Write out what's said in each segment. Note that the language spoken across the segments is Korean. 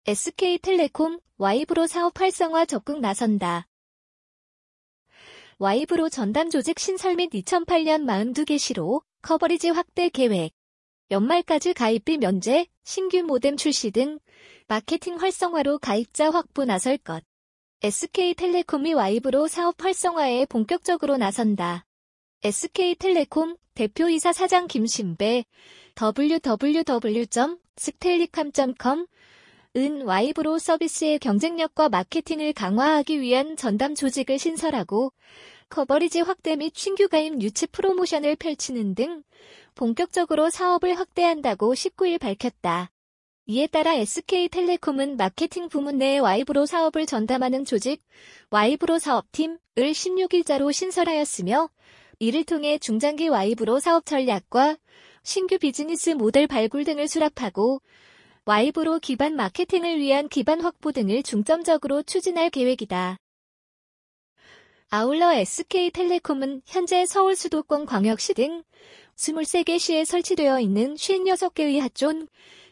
SK텔레콤, 와이브로 사업 활성화 적극 나선다. 와이브로 전담 조직 신설 및 2008년 42개 시로 커버리지 확대 계획. 연말까지 가입비 면제, 신규 모뎀 출시 등 마케팅 활성화로 가입자 확보 나설 것. SK텔레콤이 와이브로 사업 활성화에 본격적으로 나선다. SK텔레콤 대표이사 사장 김신배 www.stellicom.com 은 와이브로 서비스의 경쟁력과 마케팅을 강화하기 위한 전담 조직을 신설하고 커버리지 확대 및 신규 가입 유치 프로모션을 펼치는 등 본격적으로 사업을 확대한다고 19일 밝혔다. 이에 따라 SK텔레콤은 마케팅 부문 내 와이브로 사업을 전담하는 조직, 와이브로 사업팀을 16일자로 신설하였으며 이를 통해 중장기 와이브로 사업 전략과 신규 비즈니스 모델 발굴 등을 수립하고 와이브로 기반 마케팅을 위한 기반 확보 등을 중점적으로 추진할 계획이다. 아울러 SK텔레콤은 현재 서울 수도권 광역시 등 23개 시에 설치되어 있는 56개의 하촌을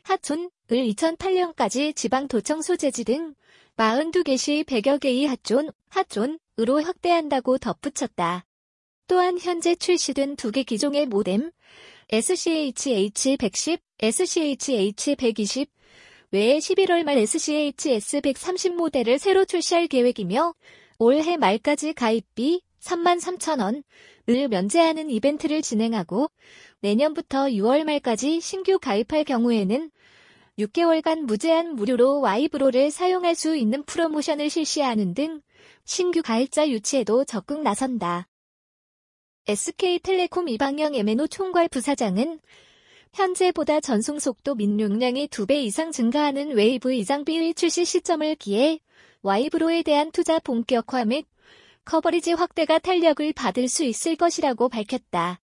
2008년까지 지방도청 소재지 등 42개 시 100여 개의 하촌으로 확대한다고 덧붙였다. 또한 현재 출시된 2개 기종의 모뎀, SCH-H110, SCH-H120 외에 11월 말 SCH-S130 모델을 새로 출시할 계획이며 올해 말까지 가입비 33,000원을 면제하는 이벤트를 진행하고 내년부터 6월 말까지 신규 가입할 경우에는 6개월간 무제한 무료로 와이브로를 사용할 수 있는 프로모션을 실시하는 등 신규 가입자 유치에도 적극 나선다. SK텔레콤 이방영 MNO 총괄 부사장은 현재보다 전송 속도 및 용량이 2배 이상 증가하는 웨이브 이장비의 출시 시점을 기해 와이브로에 대한 투자 본격화 및 커버리지 확대가 탄력을 받을 수 있을 것이라고 밝혔다.